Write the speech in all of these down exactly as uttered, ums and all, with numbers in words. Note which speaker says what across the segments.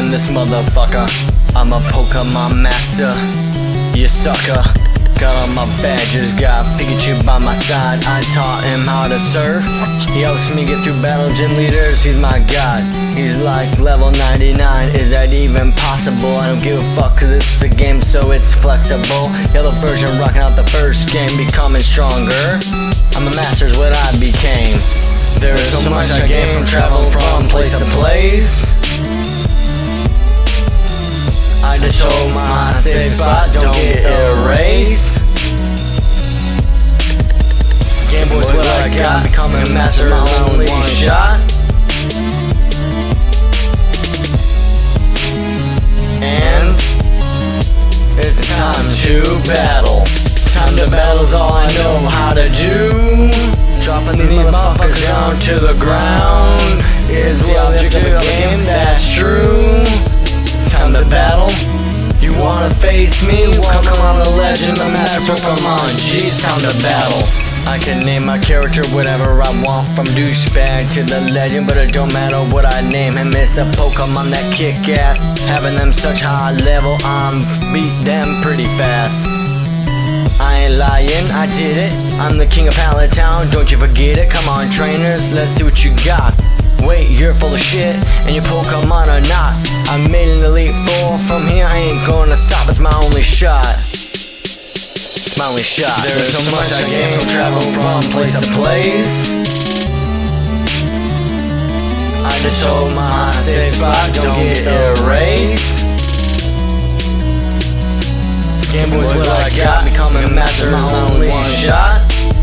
Speaker 1: in this motherfucker. I'm a Pokemon master, you sucker. Got all my badges, got Pikachu by my side. I taught him how to surf. He helps me get through battle gym leaders, he's my god. He's like level ninety-nine, is that even possible? I don't give a fuck cause it's a game so it's flexible. Yellow version rocking out the first game, becoming stronger. I'm a master's what I became. There is so much I gain from traveling from place to place. I just hope my safe spot don't get erased. Game Boy's what I got, becoming a master of my only shot. And it's time to battle. Time to battle's all I know how to do. Dropping these motherfuckers down to the ground is the object of the game, that's true. Time to battle. You wanna face me? Welcome on the legend, the master Pokemon. G, it's time to battle. I can name my character whatever I want, from douchebag to the legend, but it don't matter what I name him. It's the Pokemon that kick ass. Having them such high level, I'm beat them pretty fast. I ain't lying, I did it. I'm the king of Pallet Town, don't you forget it. Come on trainers, let's see what you got. Wait, you're full of shit, and your Pokemon are not. I made an Elite Four, from here I ain't gonna stop, it's my only shot. It's my only shot. There's so much I gain from travel from place to place. I just hope my safe spot don't get erased. Game Boy's what I got, becoming a master of my only shot.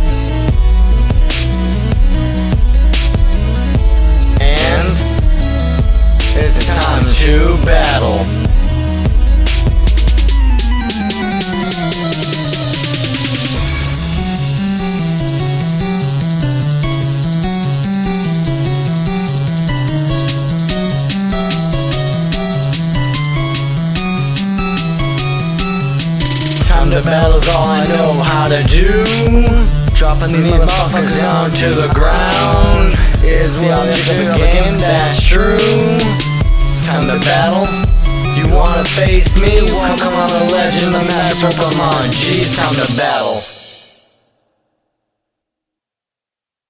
Speaker 1: And it's time to battle. Time to battle's all I know how to do. Dropping these motherfuckers down to the ground is the object of the game, that's true. Time to battle. You wanna face me? Welcome on the legend, the master Pokemon. G, it's time to battle.